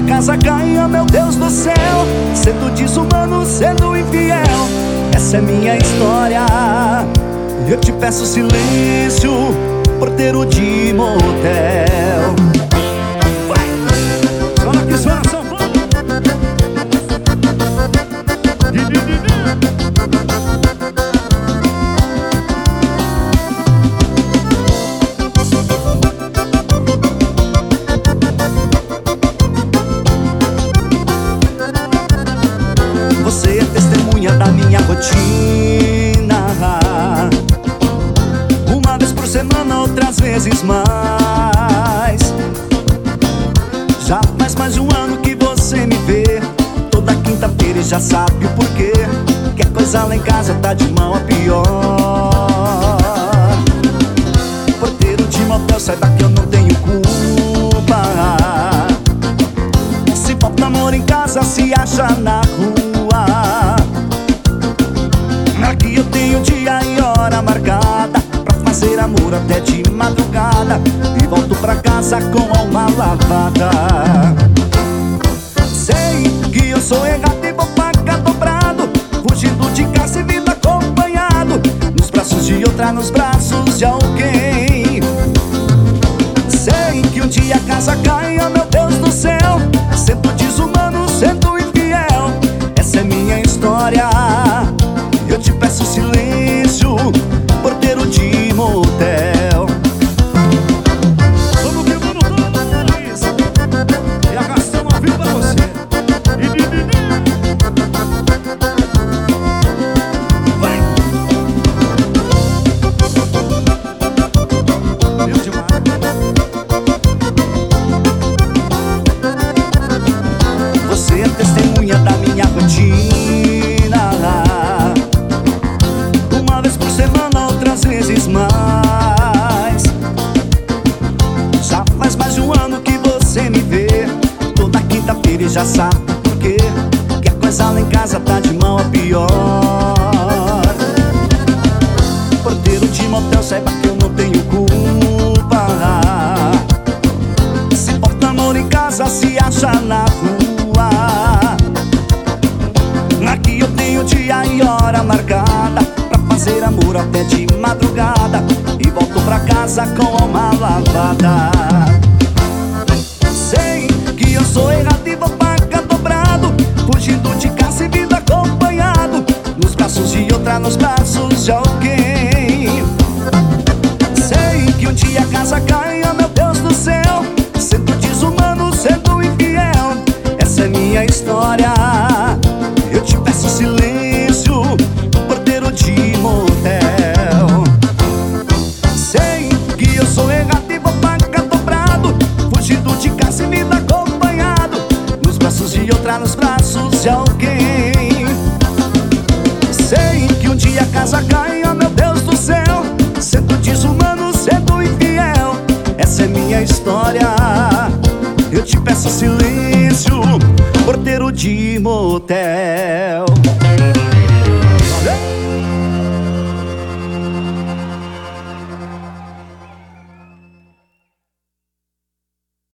a casa caia, meu Deus do céu, sendo desumano, sendo infiel, essa é minha história. Eu te peço silêncio, porteiro de motel. Fala que só São Paulo. Você é testemunha da minha rotina, uma vez por semana, outras vezes mais. Já faz mais de um ano que você me vê toda quinta-feira e já sabe o porquê, que a coisa lá em casa tá de mal a pior. Porteiro de motel, saiba que eu não tenho culpa. Se falta amor em casa, se acha na rua. Aqui eu tenho dia e hora marcada pra fazer amor até de madrugada, e volto pra casa com a alma lavada. Sei que eu sou errado e vou pagar dobrado, fugindo de casa e vindo acompanhado, nos braços de outra, nos braços de alguém. Sei que um dia a casa caia, meu Deus do céu, sendo desumano, sendo infiel, essa é minha história. Eu te peço silêncio, porteiro de motel. Vamos que vamos todos. E a Gastão ao vivo pra você. Vai. Meu demais. Você é testemunha da minha rotina, uma vez por semana, outras vezes mais. Já faz mais de um ano que você me vê toda quinta-feira e já sabe por quê, que a coisa lá em casa tá de mal a pior. Porteiro de motel, saiba que eu não tenho culpa. Se falta amor em casa, se acha na rua. Aqui eu tenho dia e hora marcada pra fazer amor até de madrugada, e volto pra casa com a alma lavada. Sei que eu sou errado e vou pagar dobrado, fugindo de casa e vindo acompanhado, nos braços de outra, nos braços de alguém. Sei que um dia a casa caia, meu Deus do céu, sendo desumano, sendo infiel, essa é minha história. Eu te peço silêncio, porteiro de motel. Sei que eu sou errado e vou pagar dobrado, fugindo de casa e vindo acompanhado, nos braços de outra, nos braços de alguém. Sei que um dia a casa caia, meu Deus do céu, sendo desumano, sendo infiel, essa é minha história. Eu te peço silêncio, porteiro de motel.